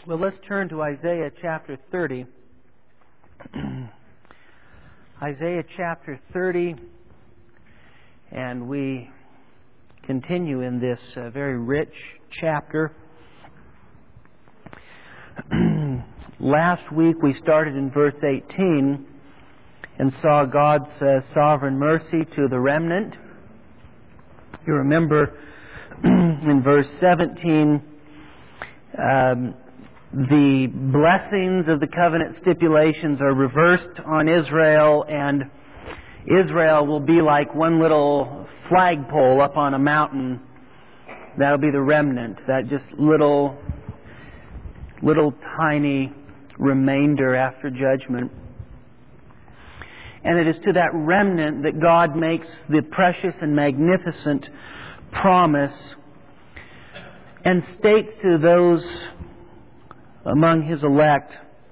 Well, let's turn to Isaiah chapter 30. Isaiah chapter 30, and we continue in this very rich chapter. Last week we started in verse 18 and saw God's sovereign mercy to the remnant. You remember in verse 17, the blessings of the covenant stipulations are reversed on Israel, and Israel will be like one little flagpole up on a mountain. That'll be the remnant, that just little tiny remainder after judgment. And it is to that remnant that God makes the precious and magnificent promise and states to those among His elect,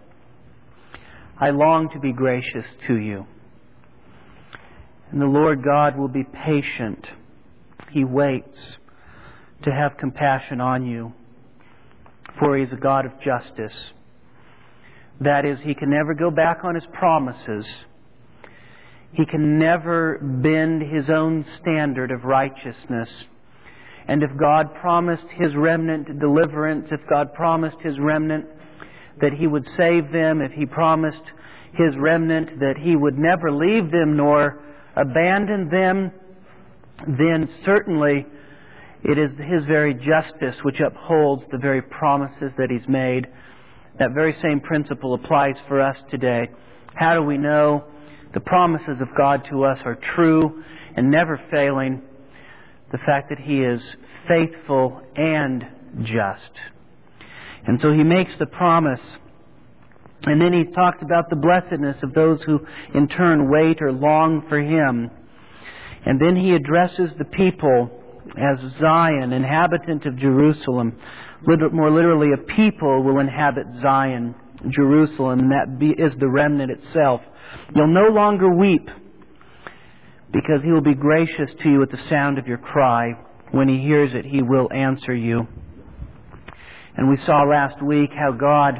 I long to be gracious to you. And the Lord God will be patient. He waits to have compassion on you, for He is a God of justice. That is, He can never go back on His promises. He can never bend His own standard of righteousness. And if God promised His remnant deliverance, if God promised His remnant that He would save them, if He promised His remnant that He would never leave them nor abandon them, then certainly it is His very justice which upholds the very promises that He's made. That very same principle applies for us today. How do we know the promises of God to us are true and never failing? The fact that He is faithful and just. And so He makes the promise. And then He talks about the blessedness of those who in turn wait or long for Him. And then He addresses the people as Zion, inhabitant of Jerusalem. More literally, a people will inhabit Zion, Jerusalem, and that is the remnant itself. You'll no longer weep, because He will be gracious to you at the sound of your cry. When He hears it, He will answer you. And we saw last week how God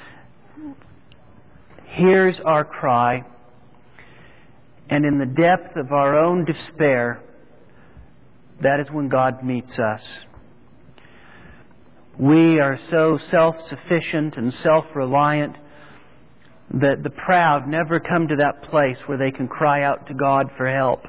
hears our cry, and in the depth of our own despair, that is when God meets us. We are so self-sufficient and self-reliant that the proud never come to that place where they can cry out to God for help.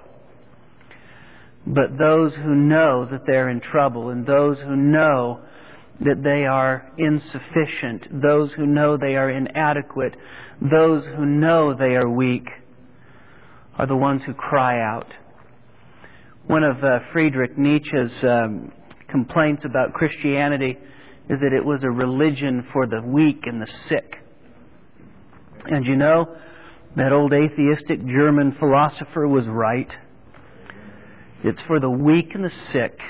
But those who know that they're in trouble, and those who know that they are insufficient, those who know they are inadequate, those who know they are weak, are the ones who cry out. One of Friedrich Nietzsche's complaints about Christianity is that it was a religion for the weak and the sick. And you know, that old atheistic German philosopher was right. It's for the weak and the sick.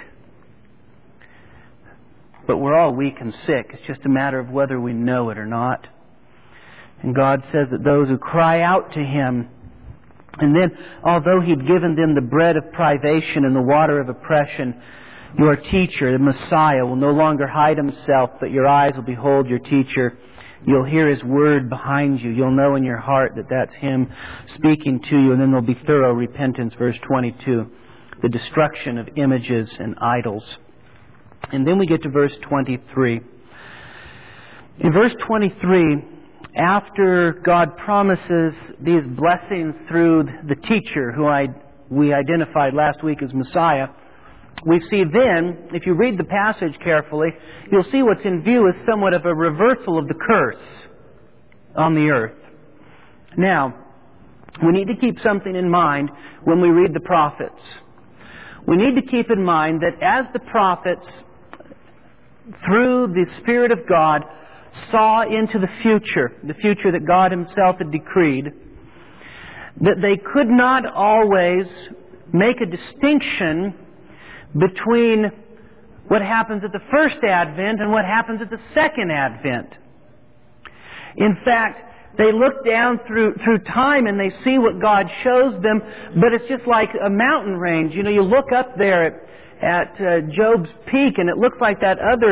But we're all weak and sick. It's just a matter of whether we know it or not. And God says that those who cry out to Him, and then, although He'd given them the bread of privation and the water of oppression, your teacher, the Messiah, will no longer hide Himself, but your eyes will behold your teacher. You'll hear His word behind you. You'll know in your heart that that's Him speaking to you. And then there'll be thorough repentance, verse 22. The destruction of images and idols. And then we get to verse 23. In verse 23, after God promises these blessings through the teacher, who we identified last week as Messiah, we see then, if you read the passage carefully, you'll see what's in view is somewhat of a reversal of the curse on the earth. Now, we need to keep something in mind when we read the prophets. We need to keep in mind that as the prophets, through the Spirit of God, saw into the future that God Himself had decreed, that they could not always make a distinction between what happens at the first advent and what happens at the second advent. In fact, they look down through time and they see what God shows them, but it's just like a mountain range. You know, you look up there at Job's peak and it looks like that other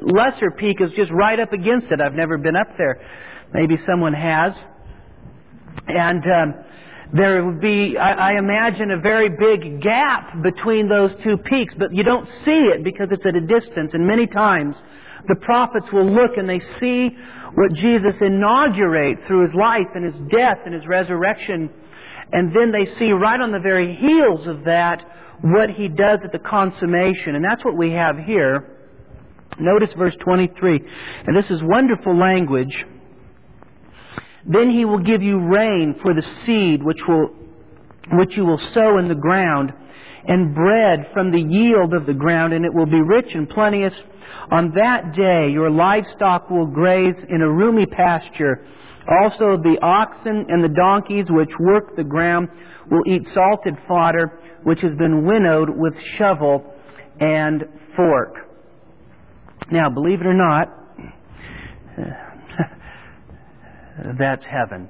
lesser peak is just right up against it. I've never been up there. Maybe someone has. And there would be, I imagine, a very big gap between those two peaks, but you don't see it because it's at a distance. And many times the prophets will look and they see what Jesus inaugurates through His life and His death and His resurrection. And then they see right on the very heels of that what He does at the consummation. And that's what we have here. Notice verse 23. And this is wonderful language. Then He will give you rain for the seed which you will sow in the ground, and bread from the yield of the ground, and it will be rich and plenteous. On that day your livestock will graze in a roomy pasture. Also the oxen and the donkeys which work the ground will eat salted fodder, which has been winnowed with shovel and fork. Now, believe it or not, that's heaven.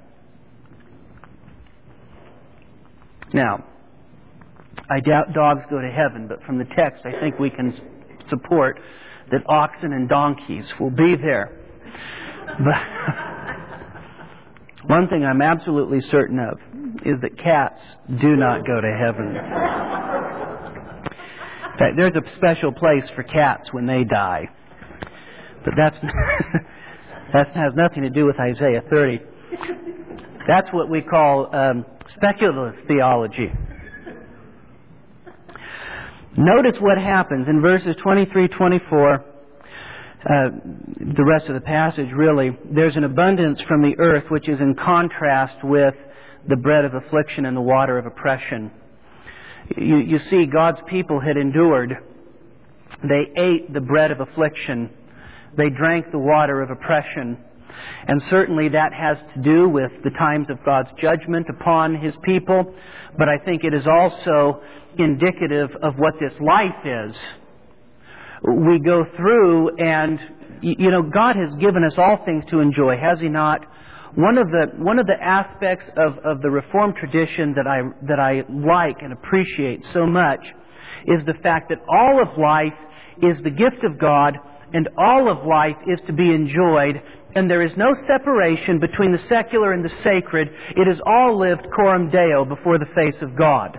Now, I doubt dogs go to heaven, but from the text I think we can support that oxen and donkeys will be there. But one thing I'm absolutely certain of is that cats do not go to heaven. In fact, there's a special place for cats when they die. But that has nothing to do with Isaiah 30. That's what we call speculative theology. Notice what happens in verses 23, 24, the rest of the passage really. There's an abundance from the earth which is in contrast with the bread of affliction and the water of oppression. You see, God's people had endured. They ate the bread of affliction. They drank the water of oppression. And certainly that has to do with the times of God's judgment upon His people. But I think it is also indicative of what this life is. We go through and, God has given us all things to enjoy, has He not? One of the aspects of the Reformed tradition that I like and appreciate so much is the fact that all of life is the gift of God, and all of life is to be enjoyed, and there is no separation between the secular and the sacred. It is all lived coram Deo, before the face of God.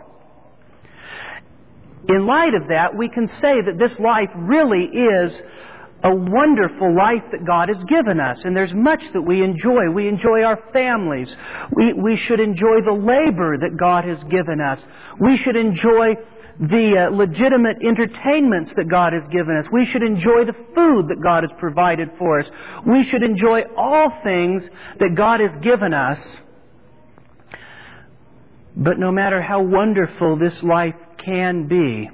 In light of that, we can say that this life really is a wonderful life that God has given us, and there's much that we enjoy. We enjoy our families. We should enjoy the labor that God has given us. We should enjoy the legitimate entertainments that God has given us. We should enjoy the food that God has provided for us. We should enjoy all things that God has given us. But no matter how wonderful this life can be,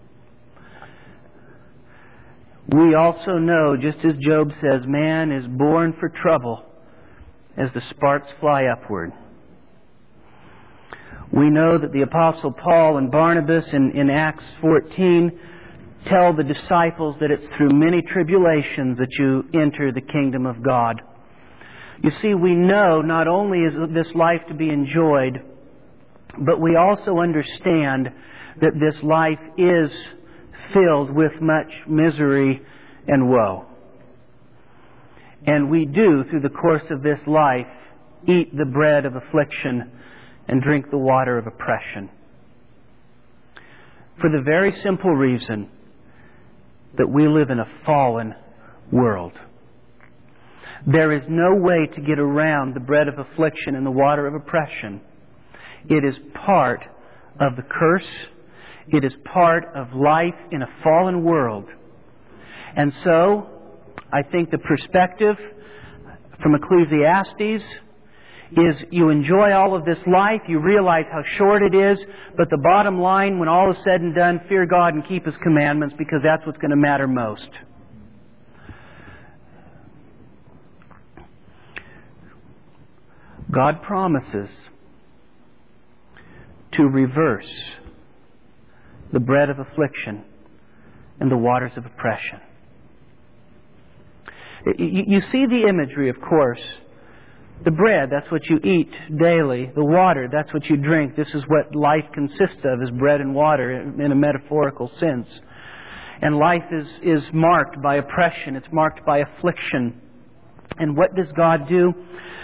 we also know, just as Job says, man is born for trouble as the sparks fly upward. We know that the Apostle Paul and Barnabas in Acts 14 tell the disciples that it's through many tribulations that you enter the kingdom of God. You see, we know not only is this life to be enjoyed, but we also understand that this life is filled with much misery and woe. And we do, through the course of this life, eat the bread of affliction and drink the water of oppression. For the very simple reason that we live in a fallen world. There is no way to get around the bread of affliction and the water of oppression. It is part of the curse. It is part of life in a fallen world. And so, I think the perspective from Ecclesiastes is you enjoy all of this life, you realize how short it is, but the bottom line, when all is said and done, fear God and keep His commandments, because that's what's going to matter most. God promises to reverse the bread of affliction and the waters of oppression. You see the imagery, of course. The bread, that's what you eat daily. The water, that's what you drink. This is what life consists of, is bread and water in a metaphorical sense. And life is marked by oppression. It's marked by affliction. And what does God do?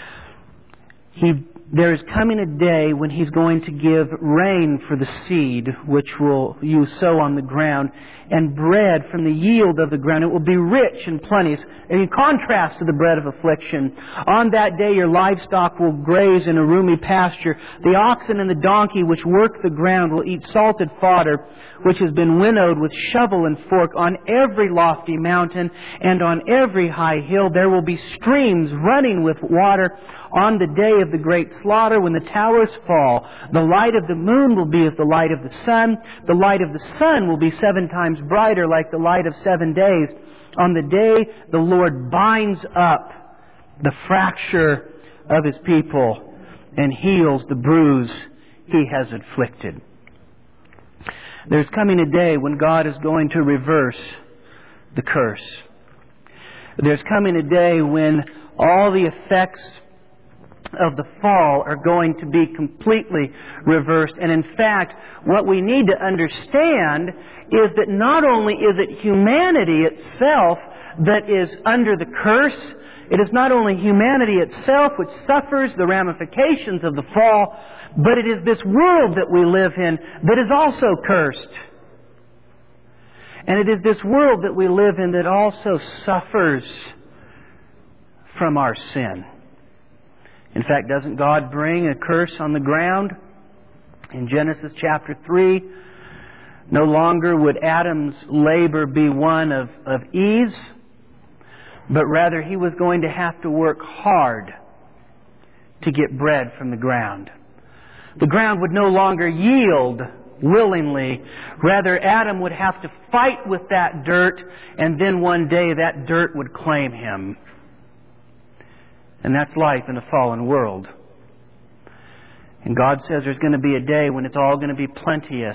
There is coming a day when He's going to give rain for the seed, which you sow on the ground, and bread from the yield of the ground. It will be rich and plenteous, in contrast to the bread of affliction. On that day your livestock will graze in a roomy pasture. The oxen and the donkey which work the ground will eat salted fodder, which has been winnowed with shovel and fork. On every lofty mountain and on every high hill there will be streams running with water. On the day of the great slaughter, when the towers fall, the light of the moon will be as the light of the sun. The light of the sun will be 7 times brighter, like the light of 7 days. On the day the Lord binds up the fracture of His people and heals the bruise He has inflicted. There's coming a day when God is going to reverse the curse. There's coming a day when all the effects of the fall are going to be completely reversed. And in fact, what we need to understand is that not only is it humanity itself that is under the curse, it is not only humanity itself which suffers the ramifications of the fall, but it is this world that we live in that is also cursed. And it is this world that we live in that also suffers from our sin. In fact, doesn't God bring a curse on the ground? In Genesis chapter 3, no longer would Adam's labor be one of ease, but rather he was going to have to work hard to get bread from the ground. The ground would no longer yield willingly. Rather, Adam would have to fight with that dirt, and then one day that dirt would claim him. And that's life in a fallen world. And God says there's going to be a day when it's all going to be plenteous.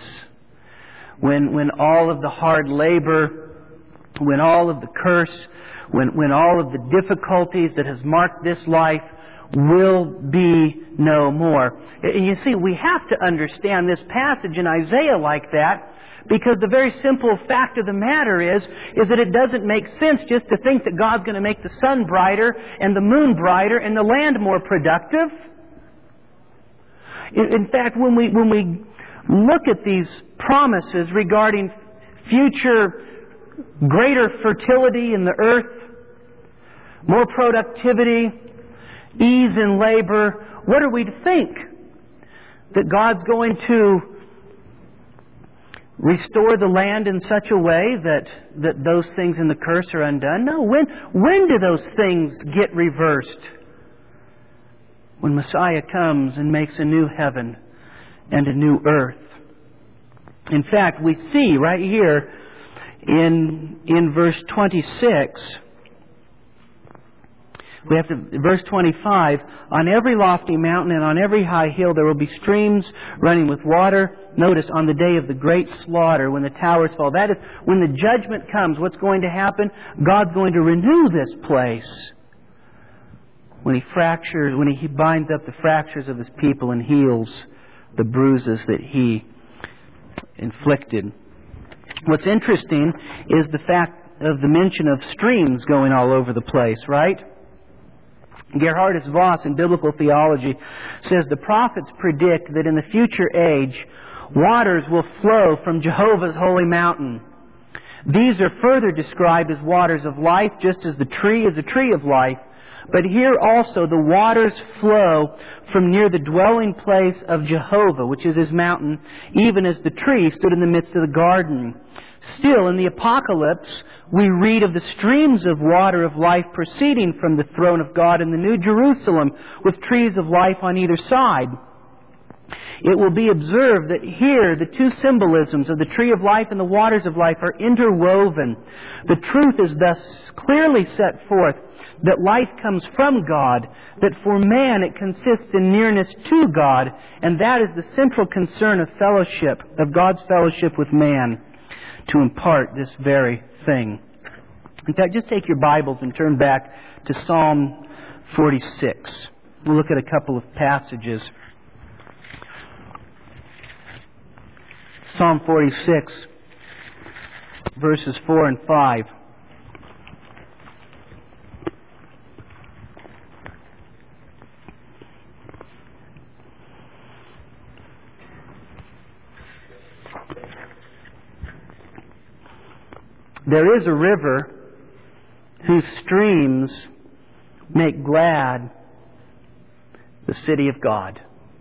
When all of the hard labor, when all of the curse, when all of the difficulties that has marked this life will be no more. And you see, we have to understand this passage in Isaiah like that, because the very simple fact of the matter is that it doesn't make sense just to think that God's going to make the sun brighter and the moon brighter and the land more productive. In fact, when we look at these promises regarding future greater fertility in the earth, more productivity, ease in labor, what are we to think? That God's going to restore the land in such a way that those things in the curse are undone? No. When do those things get reversed? When Messiah comes and makes a new heaven and a new earth. In fact, we see right here in verse 26, we have to, verse 25, on every lofty mountain and on every high hill there will be streams running with water. Notice, on the day of the great slaughter, when the towers fall. That is, when the judgment comes, what's going to happen? God's going to renew this place. When He binds up the fractures of His people and heals the bruises that He inflicted. What's interesting is the fact of the mention of streams going all over the place, right? Gerhardus Voss in Biblical Theology says the prophets predict that in the future age, waters will flow from Jehovah's holy mountain. These are further described as waters of life, just as the tree is a tree of life. But here also the waters flow from near the dwelling place of Jehovah, which is His mountain, even as the tree stood in the midst of the garden. Still, in the Apocalypse, we read of the streams of water of life proceeding from the throne of God in the New Jerusalem, with trees of life on either side. It will be observed that here the two symbolisms of the tree of life and the waters of life are interwoven. The truth is thus clearly set forth that life comes from God, that for man it consists in nearness to God, and that is the central concern of fellowship, of God's fellowship with man, to impart this very thing. In fact, just take your Bibles and turn back to Psalm 46. We'll look at a couple of passages. Psalm 46. verses 4 and 5. There is a river whose streams make glad the city of God,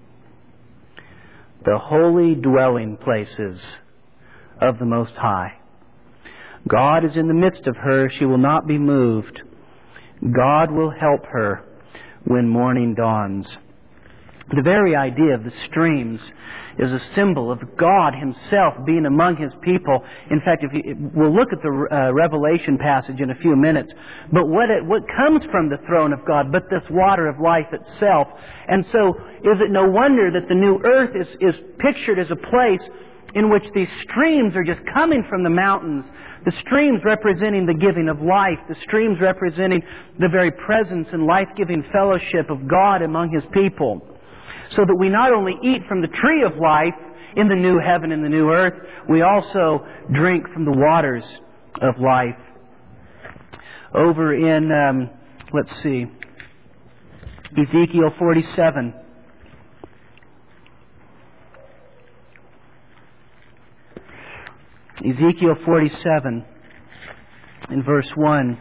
the holy dwelling places of the Most High. God is in the midst of her. She will not be moved. God will help her when morning dawns. The very idea of the streams is a symbol of God Himself being among His people. In fact, we'll look at the Revelation passage in a few minutes. But what comes from the throne of God but this water of life itself? And so, is it no wonder that the new earth is pictured as a place in which these streams are just coming from the mountains? The streams representing the giving of life. The streams representing the very presence and life-giving fellowship of God among His people. So that we not only eat from the tree of life in the new heaven and the new earth, we also drink from the waters of life. Over in, Ezekiel 47. Ezekiel 47 in verse 1.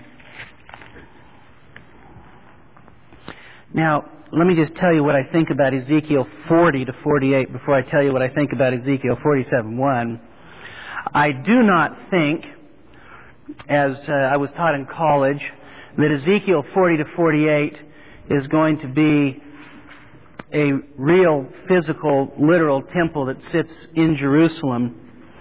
Now, let me just tell you what I think about Ezekiel 40 to 48 before I tell you what I think about Ezekiel 47:1. I do not think, as I was taught in college, that Ezekiel 40 to 48 is going to be a real, physical, literal temple that sits in Jerusalem.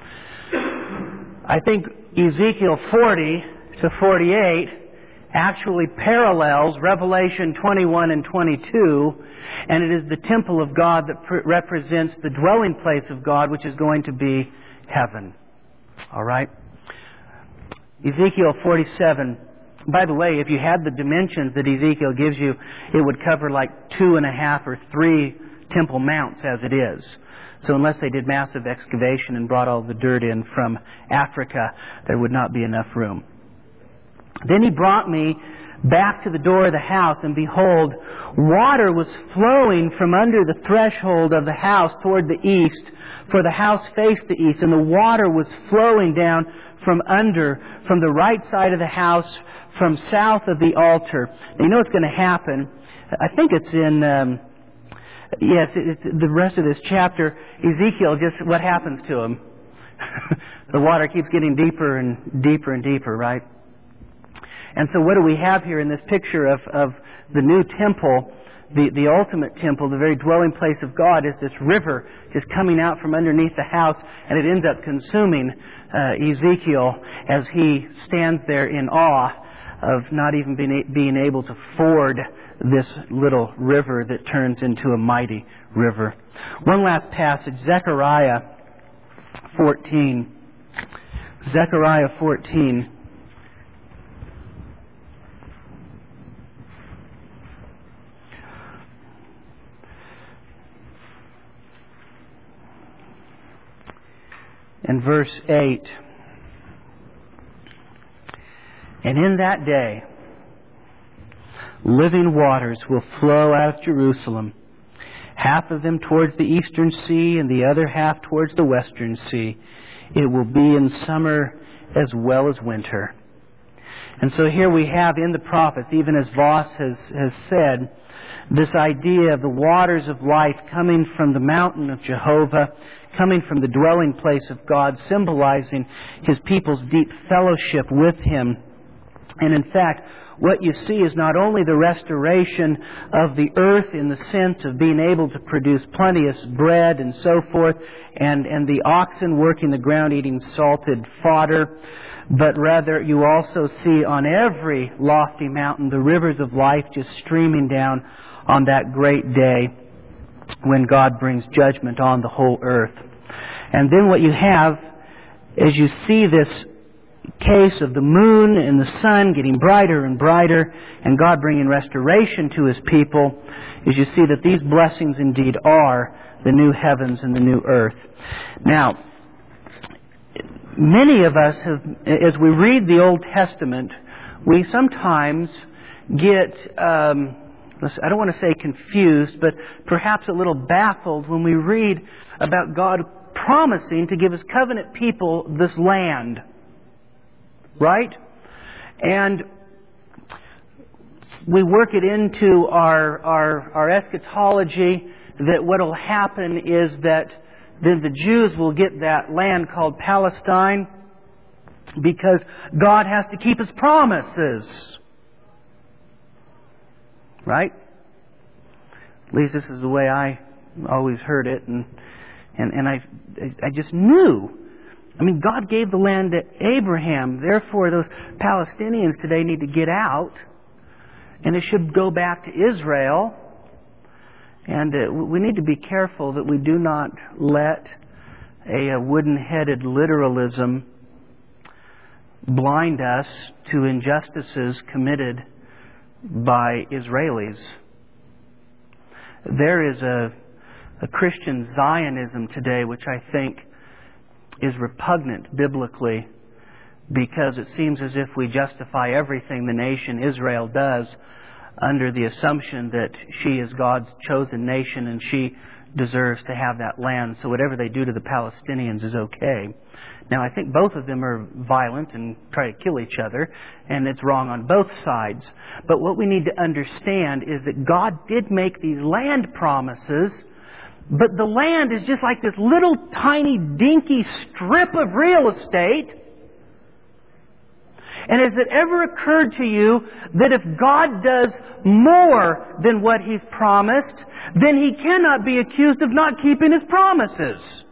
I think Ezekiel 40 to 48 actually parallels Revelation 21 and 22, and it is the temple of God that represents the dwelling place of God, which is going to be heaven. All right? Ezekiel 47. By the way, if you had the dimensions that Ezekiel gives you, it would cover like 2.5 or 3 Temple Mounts as it is. So unless they did massive excavation and brought all the dirt in from Africa, there would not be enough room. Then he brought me back to the door of the house, and behold, water was flowing from under the threshold of the house toward the east, for the house faced the east, and the water was flowing down from the right side of the house, from south of the altar. Now, you know what's going to happen? I think it's in, the rest of this chapter, Ezekiel, just what happens to him? The water keeps getting deeper and deeper and deeper, right? And so what do we have here in this picture of the new temple, the ultimate temple, the very dwelling place of God, is this river just coming out from underneath the house, and it ends up consuming Ezekiel as he stands there in awe of not even being able to ford this little river that turns into a mighty river. One last passage, Zechariah 14. Zechariah 14. And verse 8. And in that day, living waters will flow out of Jerusalem, half of them towards the eastern sea and the other half towards the western sea. It will be in summer as well as winter. And so here we have in the prophets, even as Voss has said, this idea of the waters of life coming from the mountain of Jehovah, coming from the dwelling place of God, symbolizing His people's deep fellowship with Him. And in fact, what you see is not only the restoration of the earth in the sense of being able to produce plenteous bread and so forth, and the oxen working the ground eating salted fodder, but rather you also see on every lofty mountain the rivers of life just streaming down on that great day when God brings judgment on the whole earth. And then what you have, as you see this case of the moon and the sun getting brighter and brighter, and God bringing restoration to His people, is you see that these blessings indeed are the new heavens and the new earth. Now, Many of us have, as we read the Old Testament, we sometimes get, I don't want to say confused, but perhaps a little baffled when we read about God promising to give His covenant people this land. Right? And we work it into our eschatology that what will happen is that then the Jews will get that land called Palestine because God has to keep His promises. Right? At least this is the way I always heard it, and I just knew. I mean, God gave the land to Abraham. Therefore, those Palestinians today need to get out, and it should go back to Israel. And we need to be careful that we do not let a wooden-headed literalism blind us to injustices committed by Israelis. There is a Christian Zionism today which I think is repugnant biblically, because it seems as if we justify everything the nation Israel does under the assumption that she is God's chosen nation and she deserves to have that land. So whatever they do to the Palestinians is okay. Now, I think both of them are violent and try to kill each other, and it's wrong on both sides. But what we need to understand is that God did make these land promises, but the land is just like this little tiny dinky strip of real estate. And has it ever occurred to you that if God does more than what He's promised, then He cannot be accused of not keeping His promises?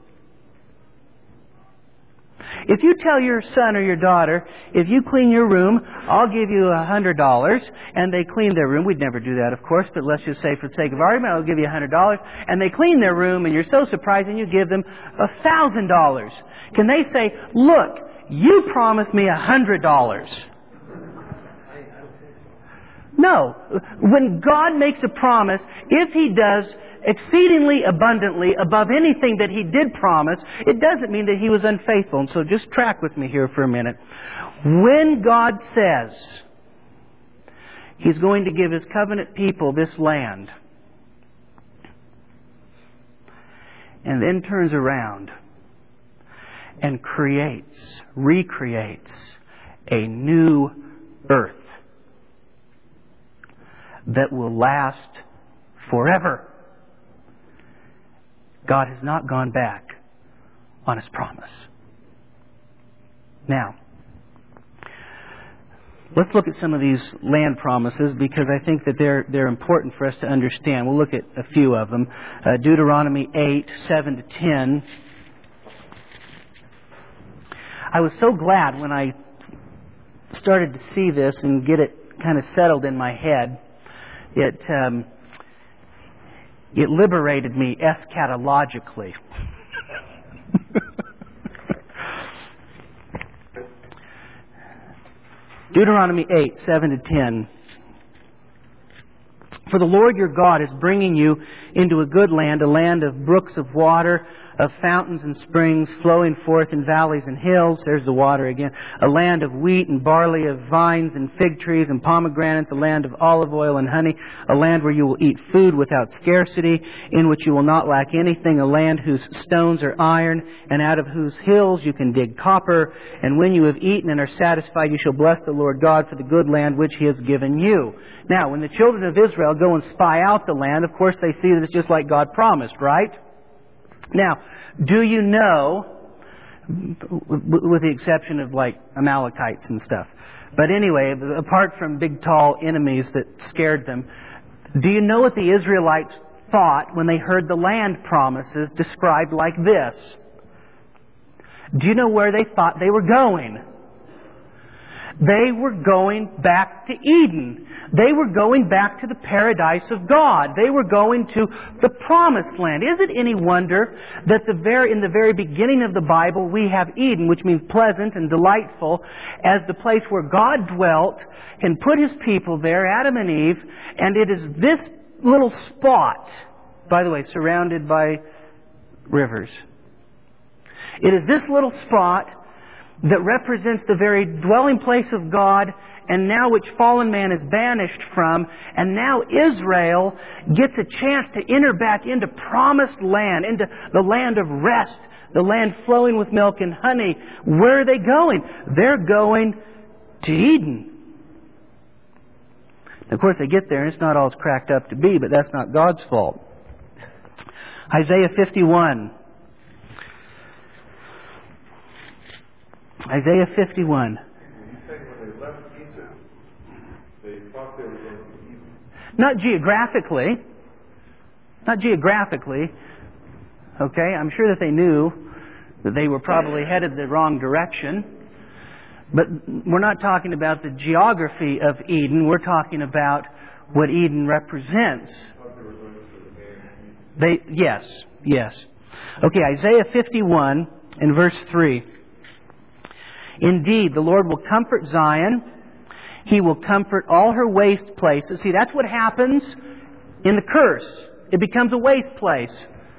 If you tell your son or your daughter, if you clean your room, I'll give you $100, and they clean their room, we'd never do that, of course, but let's just say for the sake of argument, I'll give you $100, and they clean their room, and you're so surprised, and you give them $1,000. Can they say, look, you promised me $100? No. When God makes a promise, if He does exceedingly abundantly above anything that He did promise, it doesn't mean that He was unfaithful. And so just track with me here for a minute. When God says He's going to give His covenant people this land, and then turns around and recreates a new earth that will last forever, God has not gone back on His promise. Now, let's look at some of these land promises, because I think that they're important for us to understand. We'll look at a few of them. Deuteronomy 8, 7 to 10. I was so glad when I started to see this and get it kind of settled in my head. It liberated me eschatologically. Deuteronomy 8, 7 to 10. For the Lord your God is bringing you into a good land, a land of brooks of water, of fountains and springs flowing forth in valleys and hills. There's the water again. A land of wheat and barley, of vines and fig trees and pomegranates, a land of olive oil and honey, a land where you will eat food without scarcity, in which you will not lack anything, a land whose stones are iron, and out of whose hills you can dig copper. And when you have eaten and are satisfied, you shall bless the Lord God for the good land which He has given you. Now, when the children of Israel go and spy out the land, of course they see that it's just like God promised, right? Now, do you know, with the exception of like Amalekites and stuff, but anyway, apart from big tall enemies that scared them, do you know what the Israelites thought when they heard the land promises described like this? Do you know where they thought they were going? They were going back to Eden. They were going back to the paradise of God. They were going to the promised land. Is it any wonder that in the very beginning of the Bible we have Eden, which means pleasant and delightful, as the place where God dwelt and put His people there, Adam and Eve, and it is this little spot, by the way, surrounded by rivers. It is this little spot that represents the very dwelling place of God, and now which fallen man is banished from, and now Israel gets a chance to enter back into promised land, into the land of rest, the land flowing with milk and honey. Where are they going? They're going to Eden. Of course, they get there and it's not all it's cracked up to be, but that's not God's fault. Isaiah 51. Isaiah 51. Not geographically. Not geographically. Okay, I'm sure that they knew that they were probably headed the wrong direction. But we're not talking about the geography of Eden. We're talking about what Eden represents. Yes. Okay, Isaiah 51 in verse 3. Indeed, the Lord will comfort Zion. He will comfort all her waste places. See, that's what happens in the curse. It becomes a waste place.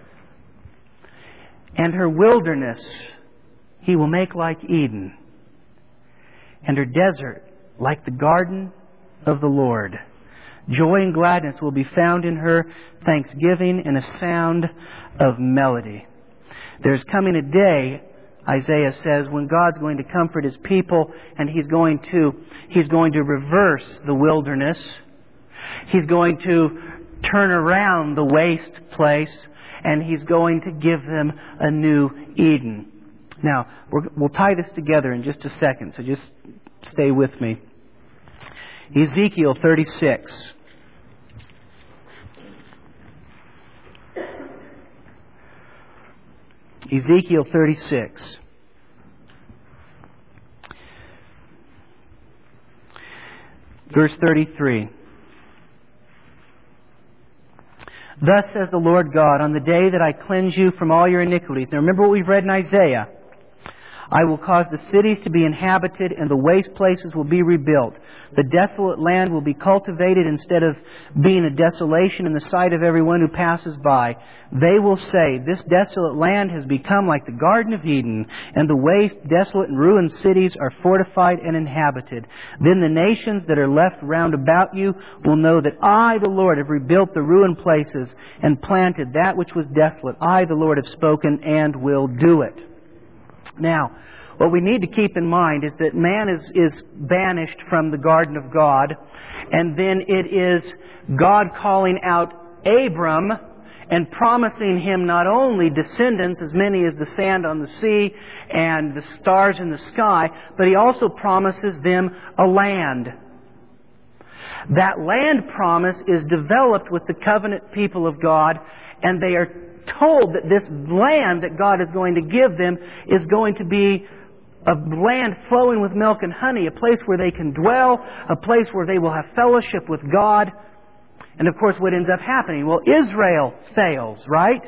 And her wilderness He will make like Eden, and her desert like the garden of the Lord. Joy and gladness will be found in her, thanksgiving and a sound of melody. There's coming a day, Isaiah says, when God's going to comfort His people, and He's going to reverse the wilderness. He's going to turn around the waste place, and He's going to give them a new Eden. Now, we'll tie this together in just a second, so just stay with me. Ezekiel 36. Ezekiel 36. Verse 33. Thus says the Lord God, on the day that I cleanse you from all your iniquities. Now remember what we've read in Isaiah. I will cause the cities to be inhabited, and the waste places will be rebuilt. The desolate land will be cultivated instead of being a desolation in the sight of everyone who passes by. They will say, this desolate land has become like the Garden of Eden, and the waste, desolate, and ruined cities are fortified and inhabited. Then the nations that are left round about you will know that I, the Lord, have rebuilt the ruined places and planted that which was desolate. I, the Lord, have spoken and will do it. Now, what we need to keep in mind is that man is banished from the garden of God, and then it is God calling out Abram and promising him not only descendants as many as the sand on the sea and the stars in the sky, but He also promises them a land. That land promise is developed with the covenant people of God, and they are told that this land that God is going to give them is going to be a land flowing with milk and honey, a place where they can dwell, a place where they will have fellowship with God. And of course, what ends up happening? Well, Israel fails, right?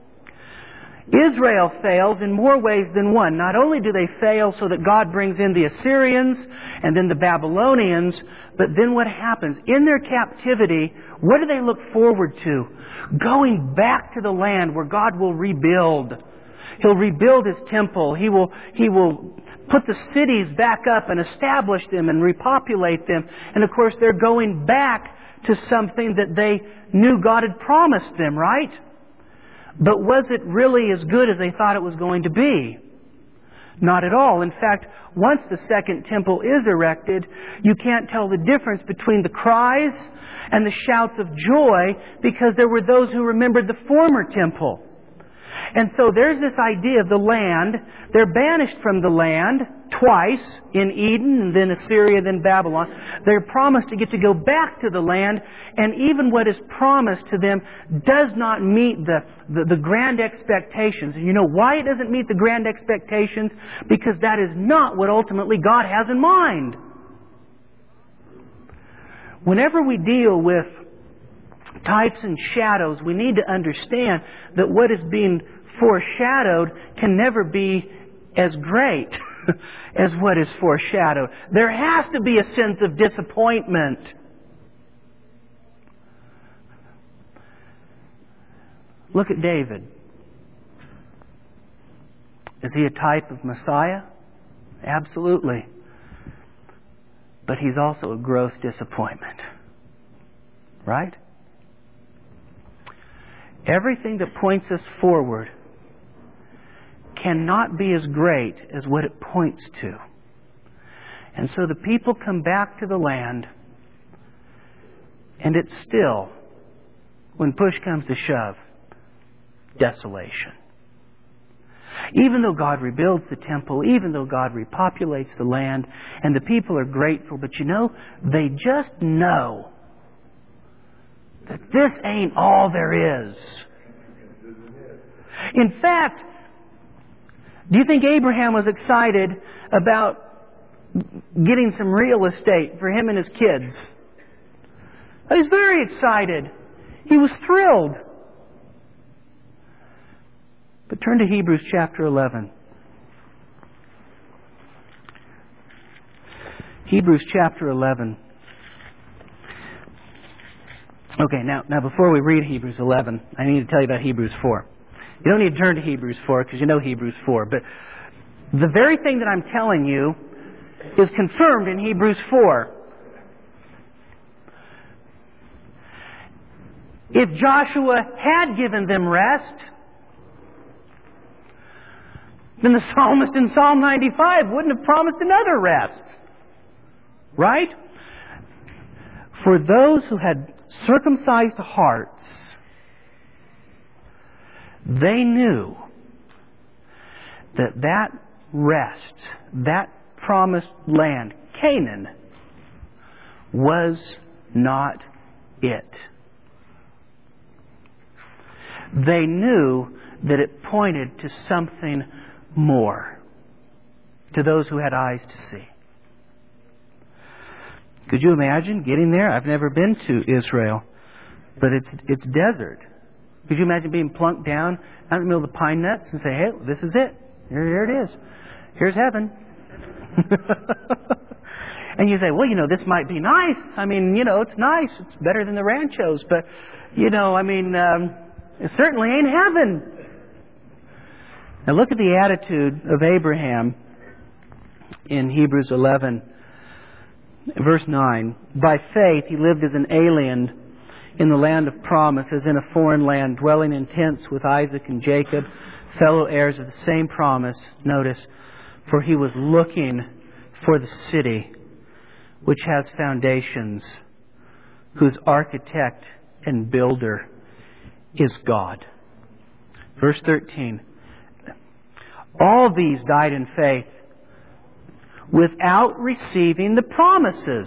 Israel fails in more ways than one. Not only do they fail so that God brings in the Assyrians and then the Babylonians, but then what happens? In their captivity, what do they look forward to? Going back to the land where God will rebuild. He'll rebuild His temple. He will put the cities back up and establish them and repopulate them. And of course, they're going back to something that they knew God had promised them, right? But was it really as good as they thought it was going to be? Not at all. In fact, once the second temple is erected, you can't tell the difference between the cries and the shouts of joy, because there were those who remembered the former temple. And so there's this idea of the land. They're banished from the land twice, in Eden and then Assyria, then Babylon. They're promised to get to go back to the land, and even what is promised to them does not meet the grand expectations. And you know why it doesn't meet the grand expectations? Because that is not what ultimately God has in mind. Whenever we deal with types and shadows, we need to understand that what is being foreshadowed can never be as great as what is foreshadowed. There has to be a sense of disappointment. Look at David. Is he a type of Messiah? Absolutely. But He's also a gross disappointment. Right? Everything that points us forward cannot be as great as what it points to. And so the people come back to the land, and it's still, when push comes to shove, desolation. Even though God rebuilds the temple, even though God repopulates the land, and the people are grateful, but they just know that this ain't all there is. In fact, do you think Abraham was excited about getting some real estate for him and his kids? He was very excited. He was thrilled. But turn to Hebrews chapter 11. Hebrews chapter 11. Okay, now before we read Hebrews 11, I need to tell you about Hebrews 4. You don't need to turn to Hebrews 4 because you know Hebrews 4. But the very thing that I'm telling you is confirmed in Hebrews 4. If Joshua had given them rest, then the psalmist in Psalm 95 wouldn't have promised another rest. Right? For those who had circumcised hearts, they knew that rest, that promised land, Canaan, was not it. They knew that it pointed to something more, to those who had eyes to see. Could you imagine getting there? I've never been to Israel, but it's desert. Could you imagine being plunked down out in the middle of the pine nuts and say, hey, this is it. Here it is. Here's heaven. And you say, well, this might be nice. I mean, it's nice. It's better than the ranchos. But, it certainly ain't heaven. Now look at the attitude of Abraham in Hebrews 11, verse 9. By faith he lived as an alien in the land of promise, as in a foreign land, dwelling in tents with Isaac and Jacob, fellow heirs of the same promise. Notice, for he was looking for the city which has foundations, whose architect and builder is God. Verse 13. All these died in faith without receiving the promises.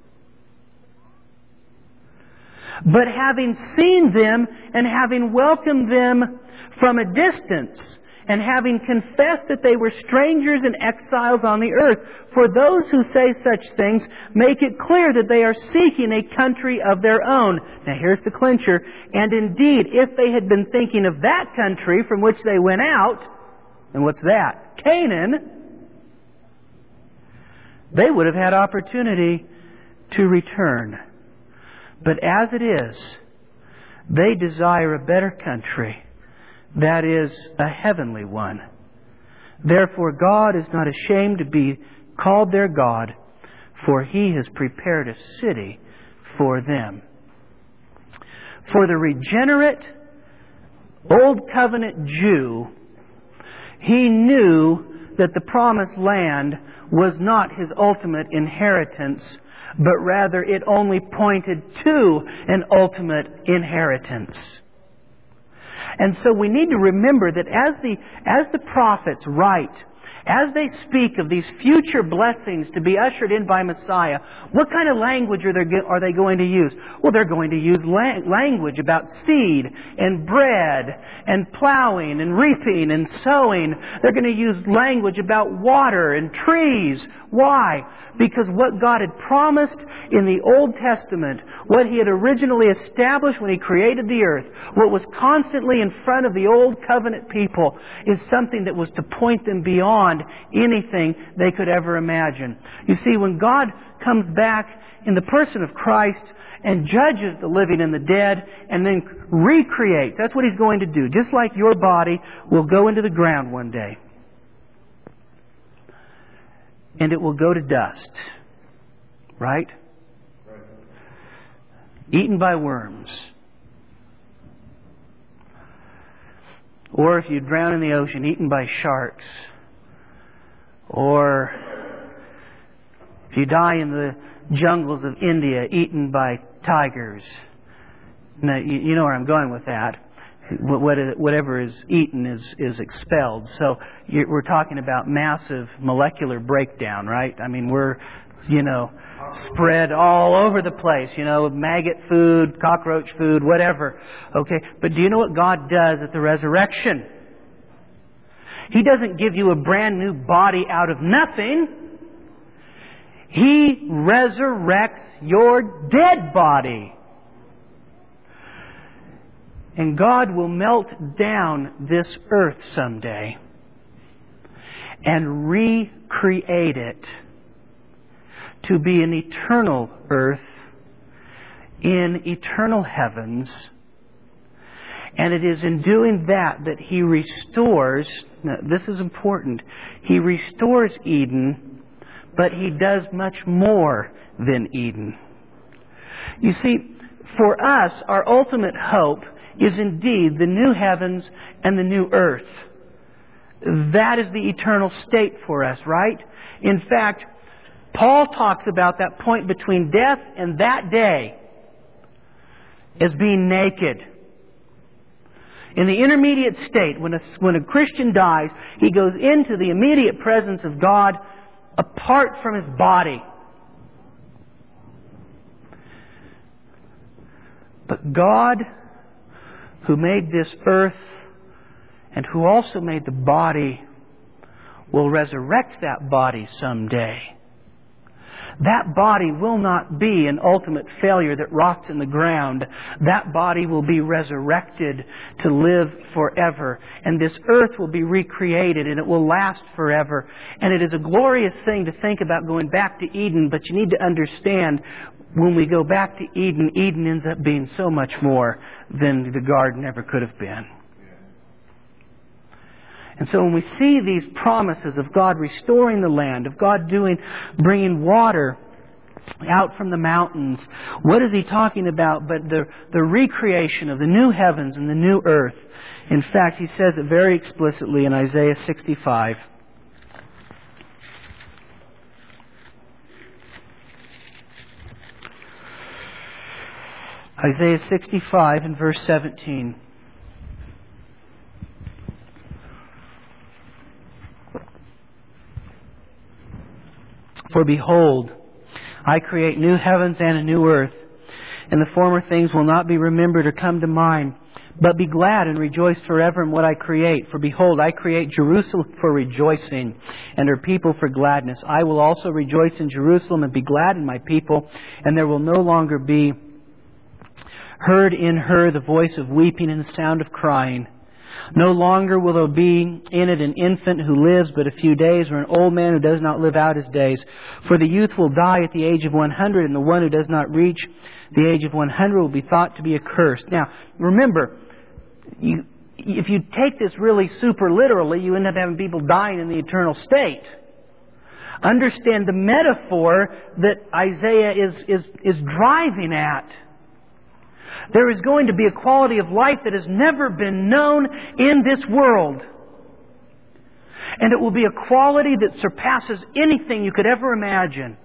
But having seen them and having welcomed them from a distance, and having confessed that they were strangers and exiles on the earth. For those who say such things make it clear that they are seeking a country of their own. Now here's the clincher. And indeed, if they had been thinking of that country from which they went out, and what's that? Canaan, they would have had opportunity to return. But as it is, they desire a better country, that is, a heavenly one. Therefore God is not ashamed to be called their God, for He has prepared a city for them. For the regenerate Old Covenant Jew, he knew that the promised land was not his ultimate inheritance, but rather it only pointed to an ultimate inheritance. And so we need to remember that as the prophets write, as they speak of these future blessings to be ushered in by Messiah, what kind of language are they going to use? Well, they're going to use language about seed and bread and plowing and reaping and sowing. They're going to use language about water and trees. Why? Because what God had promised in the Old Testament, what He had originally established when He created the earth, what was constantly in front of the Old Covenant people, is something that was to point them beyond anything they could ever imagine. You see, when God comes back in the person of Christ and judges the living and the dead and then recreates, that's what He's going to do. Just like your body will go into the ground one day. and it will go to dust. Right? Eaten by worms. Or if you drown in the ocean, eaten by sharks. Or if you die in the jungles of India, eaten by tigers. Now, you know where I'm going with that. Whatever is eaten is expelled. So we're talking about massive molecular breakdown, right? I mean, we're, spread all over the place, maggot food, cockroach food, whatever. Okay, but do you know what God does at the resurrection? He doesn't give you a brand new body out of nothing. He resurrects your dead body. And God will melt down this earth someday and recreate it to be an eternal earth in eternal heavens. And it is in doing that He restores, now this is important, He restores Eden, but He does much more than Eden. You see, for us, our ultimate hope is indeed the new heavens and the new earth. That is the eternal state for us, right? In fact, Paul talks about that point between death and that day as being naked. In the intermediate state, when a Christian dies, he goes into the immediate presence of God apart from his body. But God, who made this earth and who also made the body, will resurrect that body someday. That body will not be an ultimate failure that rots in the ground. That body will be resurrected to live forever. And this earth will be recreated and it will last forever. And it is a glorious thing to think about going back to Eden, but you need to understand when we go back to Eden, Eden ends up being so much more than the garden ever could have been. And so when we see these promises of God restoring the land, of God bringing water out from the mountains, what is He talking about but the recreation of the new heavens and the new earth? In fact, He says it very explicitly in Isaiah 65. Isaiah 65 and verse 17. For behold, I create new heavens and a new earth, and the former things will not be remembered or come to mind. But be glad and rejoice forever in what I create. For behold, I create Jerusalem for rejoicing, and her people for gladness. I will also rejoice in Jerusalem and be glad in my people, and there will no longer be heard in her the voice of weeping and the sound of crying. No longer will there be in it an infant who lives but a few days, or an old man who does not live out his days. For the youth will die at the age of 100, and the one who does not reach the age of 100 will be thought to be accursed. Now, remember, if you take this really super literally, you end up having people dying in the eternal state. Understand the metaphor that Isaiah is driving at. There is going to be a quality of life that has never been known in this world. And it will be a quality that surpasses anything you could ever imagine.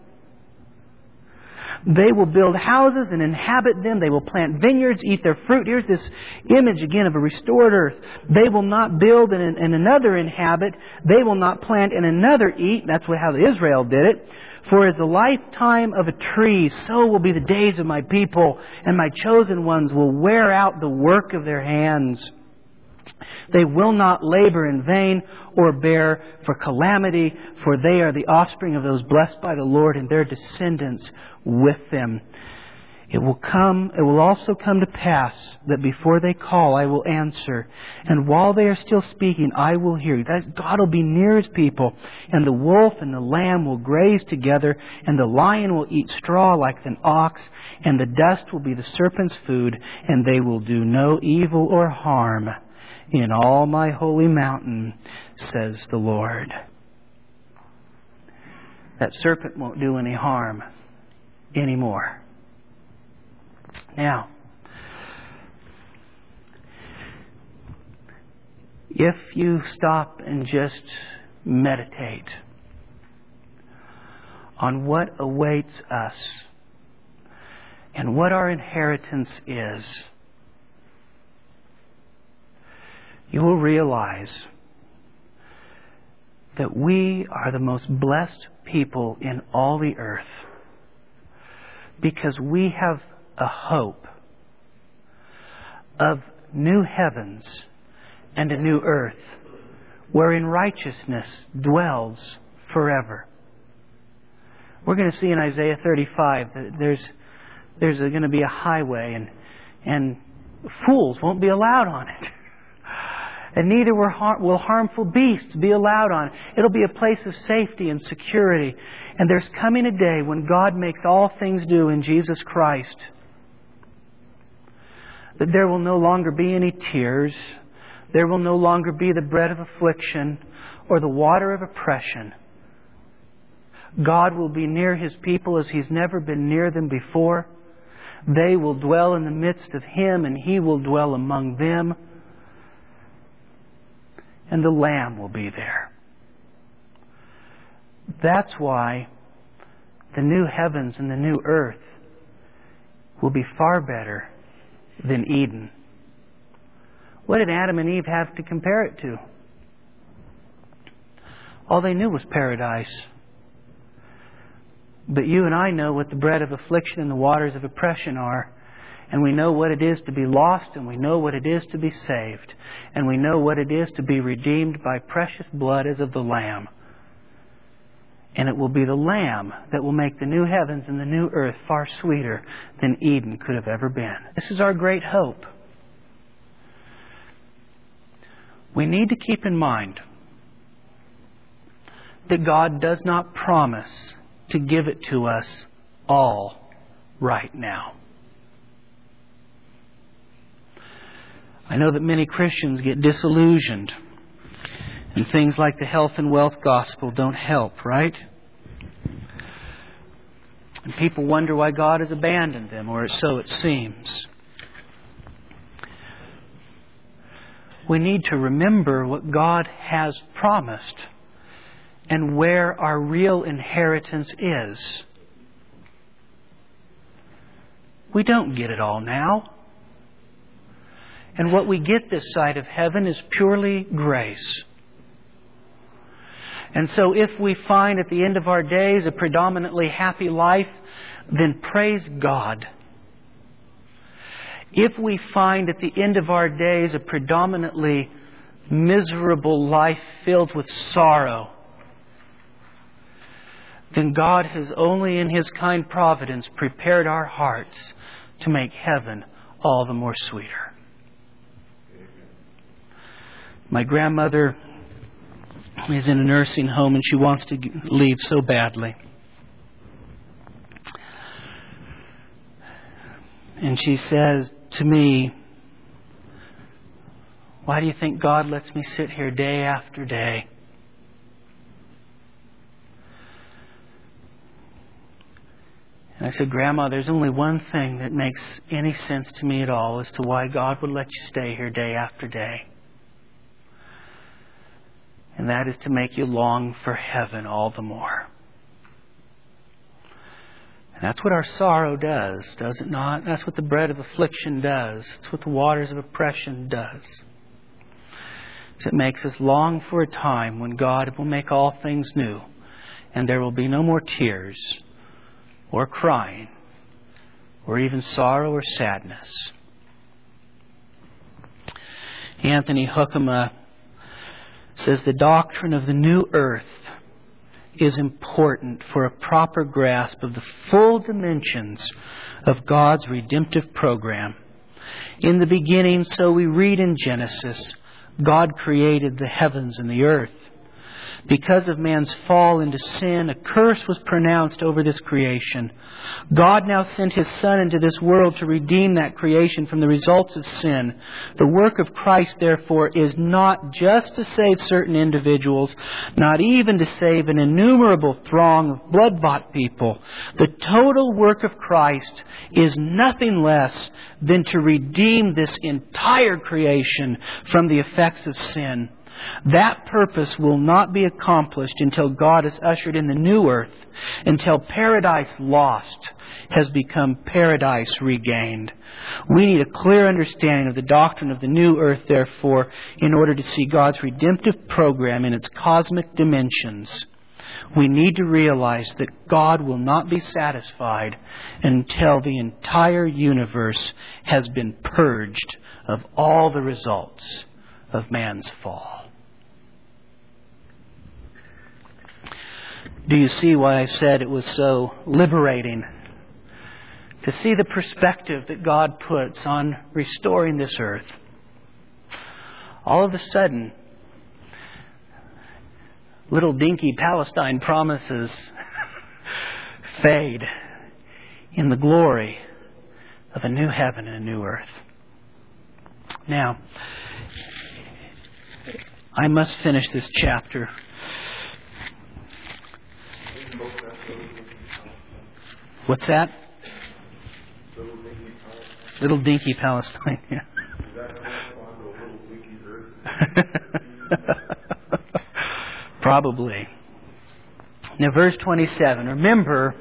They will build houses and inhabit them. They will plant vineyards, eat their fruit. Here's this image again of a restored earth. They will not build and another inhabit. They will not plant and another eat. That's how Israel did it. For as the lifetime of a tree, so will be the days of my people, and my chosen ones will wear out the work of their hands. They will not labor in vain or bear for calamity, for they are the offspring of those blessed by the Lord, and their descendants with them. It will also come to pass that before they call, I will answer. And while they are still speaking, I will hear. That God will be near His people. And the wolf and the lamb will graze together. And the lion will eat straw like an ox. And the dust will be the serpent's food. And they will do no evil or harm in all my holy mountain, says the Lord. that serpent won't do any harm anymore. Now, if you stop and just meditate on what awaits us and what our inheritance is, you will realize that we are the most blessed people in all the earth because we have a hope of new heavens and a new earth wherein righteousness dwells forever. We're going to see in Isaiah 35 that there's going to be a highway and fools won't be allowed on it. And neither will harmful beasts be allowed on it. It'll be a place of safety and security. And there's coming a day when God makes all things new in Jesus Christ, that there will no longer be any tears. There will no longer be the bread of affliction or the water of oppression. God will be near His people as He's never been near them before. They will dwell in the midst of Him, and He will dwell among them. And the Lamb will be there. That's why the new heavens and the new earth will be far better than Eden. What did Adam and Eve have to compare it to? All they knew was paradise. But you and I know what the bread of affliction and the waters of oppression are. And we know what it is to be lost, and we know what it is to be saved. And we know what it is to be redeemed by precious blood as of the Lamb. And it will be the Lamb that will make the new heavens and the new earth far sweeter than Eden could have ever been. This is our great hope. We need to keep in mind that God does not promise to give it to us all right now. I know that many Christians get disillusioned, and things like the health and wealth gospel don't help, right? And people wonder why God has abandoned them, or so it seems. We need to remember what God has promised and where our real inheritance is. We don't get it all now. And what we get this side of heaven is purely grace. And so if we find at the end of our days a predominantly happy life, then praise God. If we find at the end of our days a predominantly miserable life filled with sorrow, then God has only in His kind providence prepared our hearts to make heaven all the more sweeter. My grandmother is in a nursing home and she wants to leave so badly. And she says to me, "Why do you think God lets me sit here day after day?" And I said, "Grandma, there's only one thing that makes any sense to me at all as to why God would let you stay here day after day. And that is to make you long for heaven all the more." And that's what our sorrow does, does it not? That's what the bread of affliction does. It's what the waters of oppression does. It makes us long for a time when God will make all things new, and there will be no more tears, or crying, or even sorrow or sadness. Anthony Hoekema says the doctrine of the new earth is important for a proper grasp of the full dimensions of God's redemptive program. In the beginning, so we read in Genesis, God created the heavens and the earth. Because of man's fall into sin, a curse was pronounced over this creation. God now sent His Son into this world to redeem that creation from the results of sin. The work of Christ, therefore, is not just to save certain individuals, not even to save an innumerable throng of blood-bought people. The total work of Christ is nothing less than to redeem this entire creation from the effects of sin. That purpose will not be accomplished until God has ushered in the new earth, until paradise lost has become paradise regained. We need a clear understanding of the doctrine of the new earth, therefore, in order to see God's redemptive program in its cosmic dimensions. We need to realize that God will not be satisfied until the entire universe has been purged of all the results of man's fall. Do you see why I said it was so liberating to see the perspective that God puts on restoring this earth? All of a sudden, little dinky Palestine promises fade in the glory of a new heaven and a new earth. Now, I must finish this chapter. What's that? Little dinky Palestine. Yeah. Probably. Now, verse 27. Remember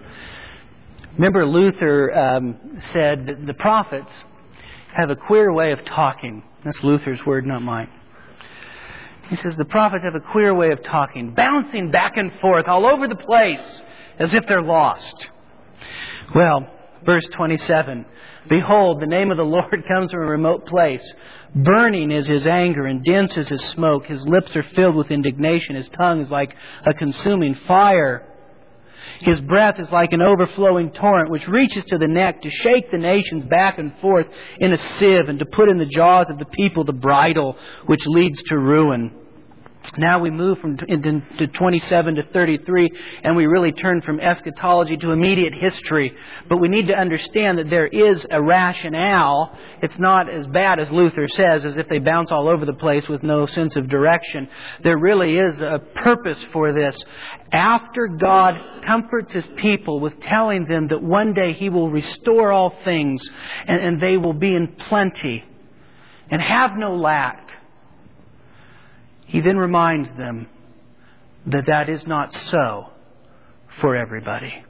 Luther said that the prophets have a queer way of talking. That's Luther's word, not mine. He says the prophets have a queer way of talking, bouncing back and forth all over the place as if they're lost. Well, verse 27, behold, the name of the Lord comes from a remote place. Burning is His anger and dense is His smoke. His lips are filled with indignation. His tongue is like a consuming fire. His breath is like an overflowing torrent which reaches to the neck to shake the nations back and forth in a sieve and to put in the jaws of the people the bridle which leads to ruin. Now we move into 27 to 33, and we really turn from eschatology to immediate history. But we need to understand that there is a rationale. It's not as bad as Luther says, as if they bounce all over the place with no sense of direction. There really is a purpose for this. After God comforts His people with telling them that one day He will restore all things, and they will be in plenty and have no lack, He then reminds them that that is not so for everybody.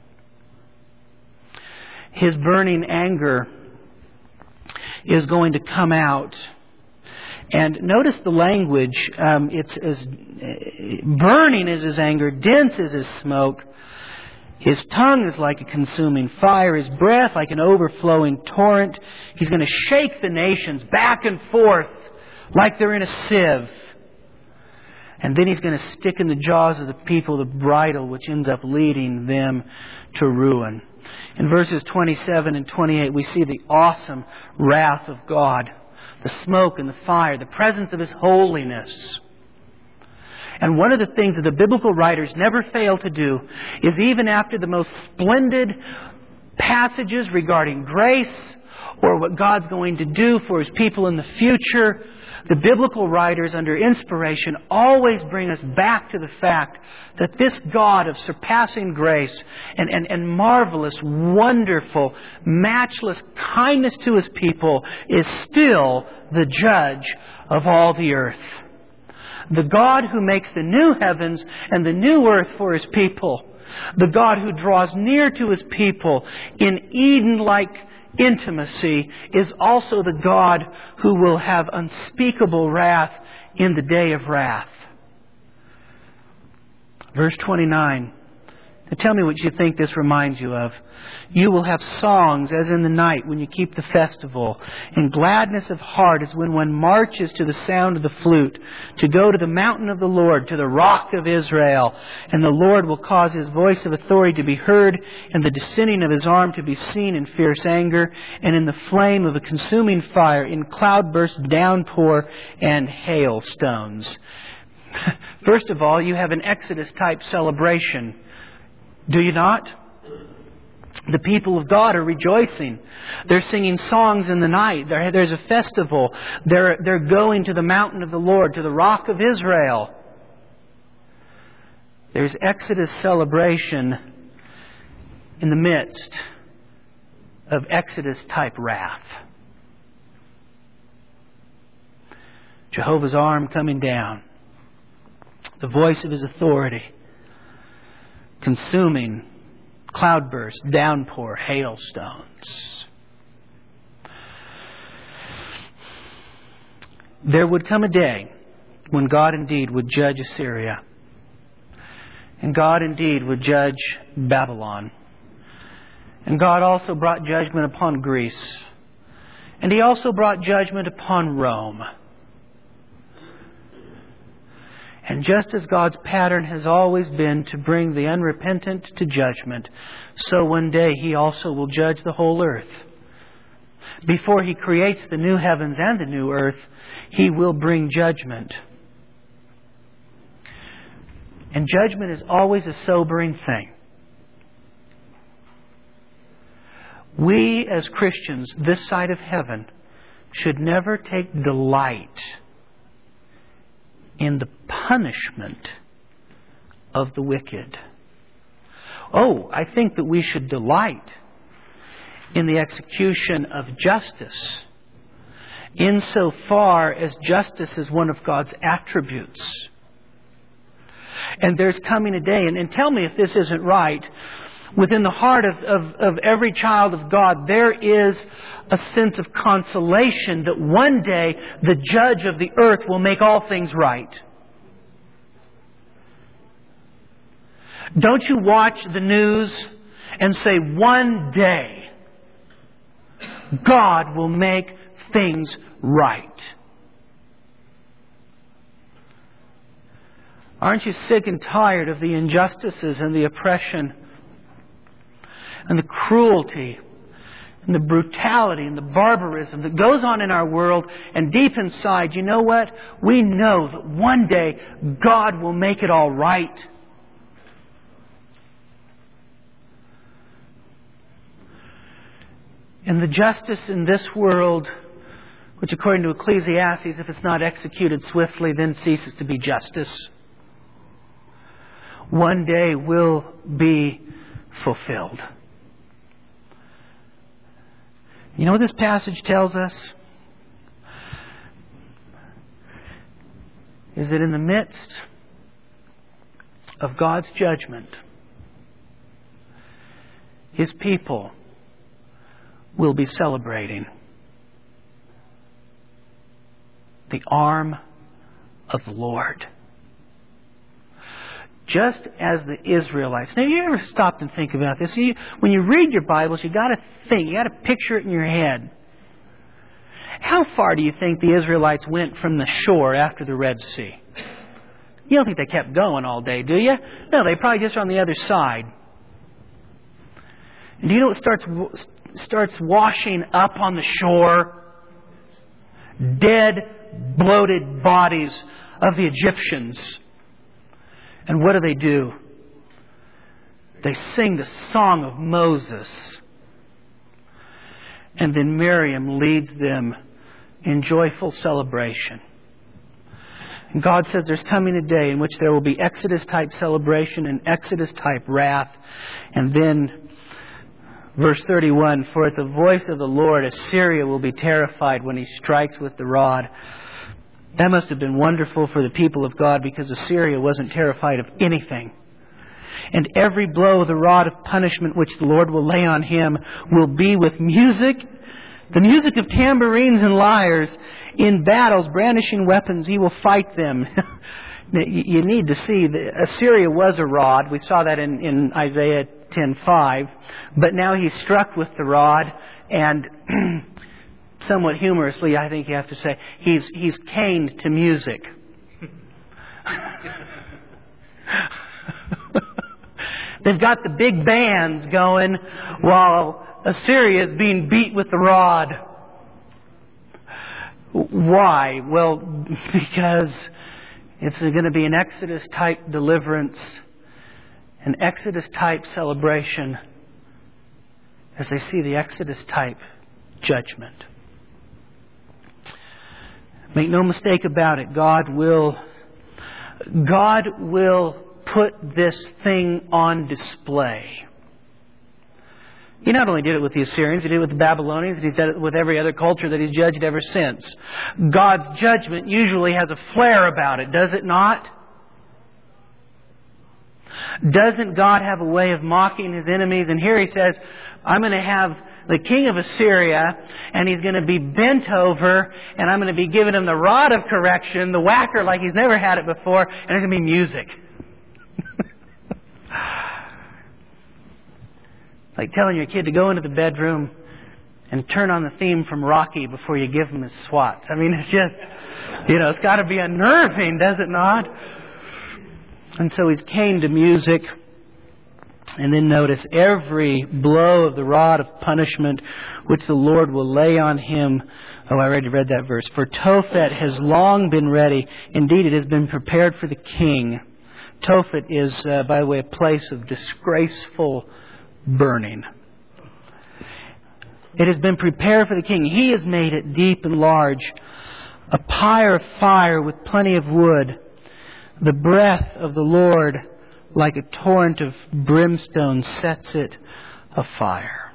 His burning anger is going to come out. And notice the language. It's as burning is His anger, dense is His smoke. His tongue is like a consuming fire. His breath like an overflowing torrent. He's going to shake the nations back and forth like they're in a sieve. And then He's going to stick in the jaws of the people the bridle which ends up leading them to ruin. In verses 27 and 28, we see the awesome wrath of God, the smoke and the fire, the presence of His holiness. And one of the things that the biblical writers never fail to do is, even after the most splendid passages regarding grace or what God's going to do for His people in the future, the biblical writers, under inspiration, always bring us back to the fact that this God of surpassing grace and marvelous, wonderful, matchless kindness to His people is still the judge of all the earth. The God who makes the new heavens and the new earth for His people. The God who draws near to His people in Eden-like intimacy is also the God who will have unspeakable wrath in the day of wrath. Verse 29. Now tell me what you think this reminds you of. You will have songs as in the night when you keep the festival. And gladness of heart as when one marches to the sound of the flute, to go to the mountain of the Lord, to the rock of Israel. And the Lord will cause His voice of authority to be heard, and the descending of His arm to be seen in fierce anger, and in the flame of a consuming fire, in cloudburst, downpour, and hailstones. First of all, you have an Exodus-type celebration. Do you not? The people of God are rejoicing. They're singing songs in the night. There's a festival. They're going to the mountain of the Lord, to the rock of Israel. There's Exodus celebration in the midst of Exodus-type wrath. Jehovah's arm coming down. The voice of His authority. Consuming cloudburst, downpour, hailstones. There would come a day when God indeed would judge Assyria. And God indeed would judge Babylon. And God also brought judgment upon Greece. And He also brought judgment upon Rome. And just as God's pattern has always been to bring the unrepentant to judgment, so one day He also will judge the whole earth. Before He creates the new heavens and the new earth, He will bring judgment. And judgment is always a sobering thing. We as Christians, this side of heaven, should never take delight in the punishment of the wicked. Oh, I think that we should delight in the execution of justice, insofar as justice is one of God's attributes. And there's coming a day, and tell me if this isn't right, within the heart of every child of God, there is a sense of consolation that one day the judge of the earth will make all things right. Don't you watch the news and say, one day God will make things right? Aren't you sick and tired of the injustices and the oppression and the cruelty and the brutality and the barbarism that goes on in our world? And deep inside, you know what? We know that one day God will make it all right. And the justice in this world, which according to Ecclesiastes, if it's not executed swiftly, then ceases to be justice, one day will be fulfilled. You know what this passage tells us? Is that in the midst of God's judgment, His people will be celebrating the arm of the Lord. Just as the Israelites. Now, you ever stopped and think about this? When you read your Bibles, you got to think. You got to picture it in your head. How far do you think the Israelites went from the shore after the Red Sea? You don't think they kept going all day, do you? No, they probably just were on the other side. And do you know what starts washing up on the shore? Dead, bloated bodies of the Egyptians. And what do? They sing the song of Moses. And then Miriam leads them in joyful celebration. And God says there's coming a day in which there will be Exodus-type celebration and Exodus-type wrath. And then, verse 31, for at the voice of the Lord, Assyria will be terrified when He strikes with the rod. That must have been wonderful for the people of God, because Assyria wasn't terrified of anything. And every blow of the rod of punishment which the Lord will lay on him will be with music, the music of tambourines and lyres. In battles, brandishing weapons, He will fight them. You need to see that Assyria was a rod. We saw that in Isaiah 10:5. But now he's struck with the rod, and somewhat humorously, I think you have to say, he's caned to music. They've got the big bands going while Assyria is being beat with the rod. Why? Well, because It's going to be an Exodus-type deliverance, an Exodus-type celebration as they see the Exodus-type judgment. Make no mistake about it, God will put this thing on display. He not only did it with the Assyrians, He did it with the Babylonians, and He's done it with every other culture that He's judged ever since. God's judgment usually has a flair about it, does it not? Doesn't God have a way of mocking His enemies? And here He says, I'm going to have the king of Assyria, and he's going to be bent over, and I'm going to be giving him the rod of correction, the whacker like he's never had it before, and there's going to be music. It's like telling your kid to go into the bedroom and turn on the theme from Rocky before you give him his swats. I mean, it's just, it's got to be unnerving, does it not? And so he's caned to music. And then notice every blow of the rod of punishment which the Lord will lay on him. Oh, I already read that verse. For Tophet has long been ready. Indeed, it has been prepared for the king. Tophet is, by the way, a place of disgraceful burning. It has been prepared for the king. He has made it deep and large, a pyre of fire with plenty of wood. The breath of the Lord, like a torrent of brimstone, sets it afire.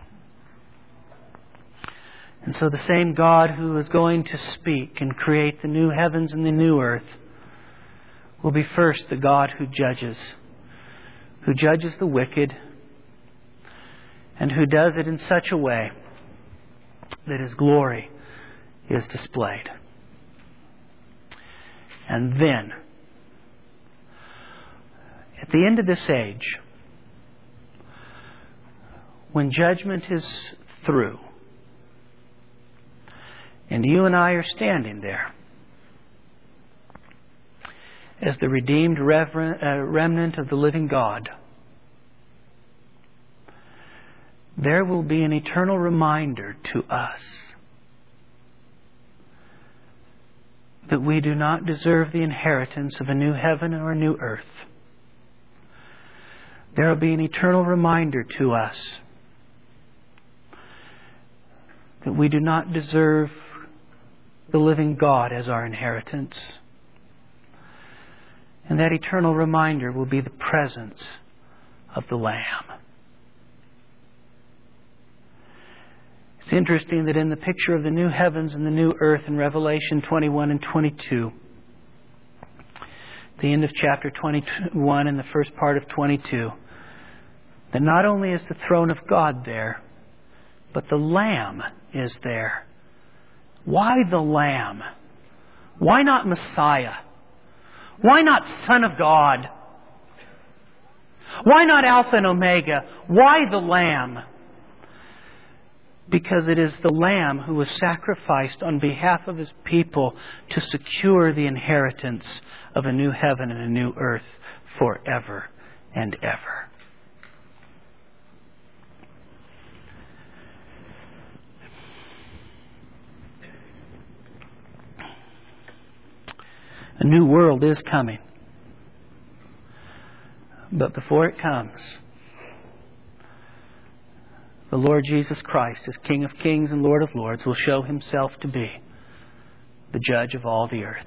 And so the same God who is going to speak and create the new heavens and the new earth will be first the God who judges the wicked, and who does it in such a way that His glory is displayed. And then, at the end of this age, when judgment is through, and you and I are standing there as the redeemed remnant of the living God, there will be an eternal reminder to us that we do not deserve the inheritance of a new heaven or a new earth. There will be an eternal reminder to us that we do not deserve the living God as our inheritance. And that eternal reminder will be the presence of the Lamb. It's interesting that in the picture of the new heavens and the new earth in Revelation 21 and 22, the end of chapter 21 and the first part of 22, that not only is the throne of God there, but the Lamb is there. Why the Lamb? Why not Messiah? Why not Son of God? Why not Alpha and Omega? Why the Lamb? Because it is the Lamb who was sacrificed on behalf of His people to secure the inheritance of a new heaven and a new earth forever and ever. A new world is coming. But before it comes, the Lord Jesus Christ, as King of Kings and Lord of Lords, will show Himself to be the judge of all the earth.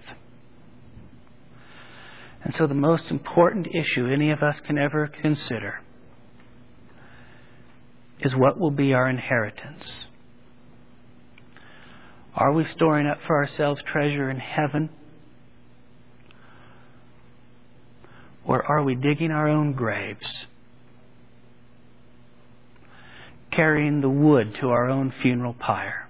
And so the most important issue any of us can ever consider is what will be our inheritance. Are we storing up for ourselves treasure in heaven? Or are we digging our own graves, carrying the wood to our own funeral pyre?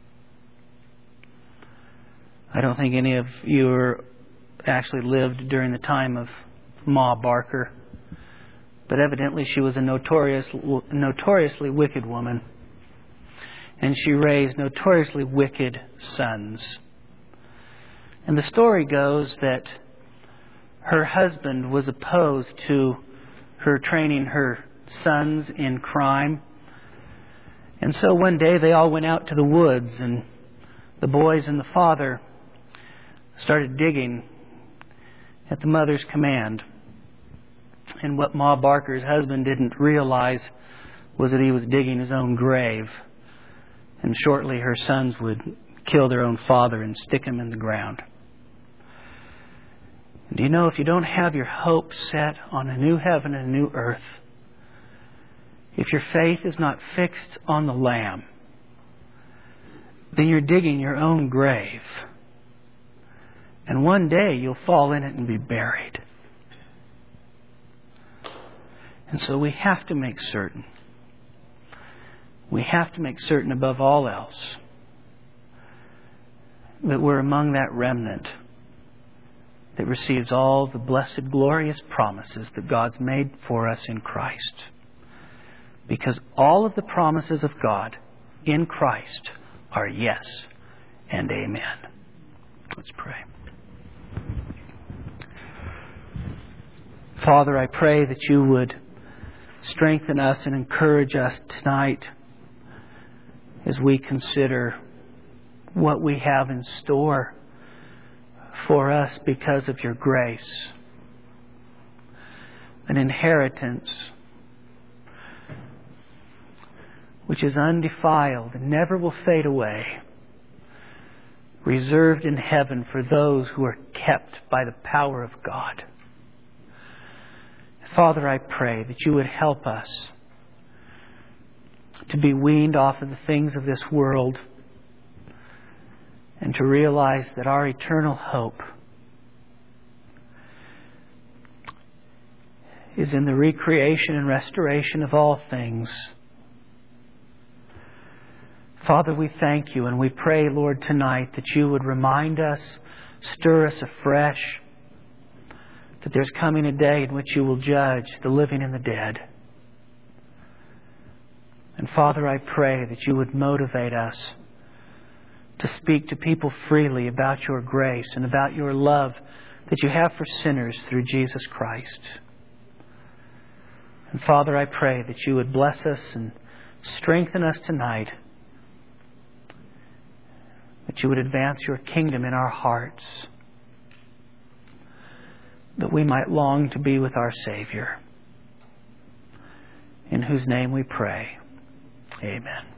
I don't think any of you actually lived during the time of Ma Barker, but evidently she was a notoriously wicked woman, and she raised notoriously wicked sons. And the story goes that her husband was opposed to her training her sons in crime. And so one day they all went out to the woods, and the boys and the father started digging at the mother's command. And what Ma Barker's husband didn't realize was that he was digging his own grave. And shortly her sons would kill their own father and stick him in the ground. Do you know, if you don't have your hope set on a new heaven and a new earth, if your faith is not fixed on the Lamb, then you're digging your own grave. And one day you'll fall in it and be buried. And so we have to make certain. We have to make certain above all else that we're among that remnant that receives all the blessed, glorious promises that God's made for us in Christ. Because all of the promises of God in Christ are yes and amen. Let's pray. Father, I pray that you would strengthen us and encourage us tonight as we consider what we have in store for us because of your grace. An inheritance which is undefiled and never will fade away, reserved in heaven for those who are kept by the power of God. Father, I pray that you would help us to be weaned off of the things of this world and to realize that our eternal hope is in the recreation and restoration of all things. Father, we thank you and we pray, Lord, tonight that you would remind us, stir us afresh, that there's coming a day in which you will judge the living and the dead. And Father, I pray that you would motivate us to speak to people freely about your grace and about your love that you have for sinners through Jesus Christ. And Father, I pray that you would bless us and strengthen us tonight, that you would advance your kingdom in our hearts, that we might long to be with our Savior, in whose name we pray. Amen.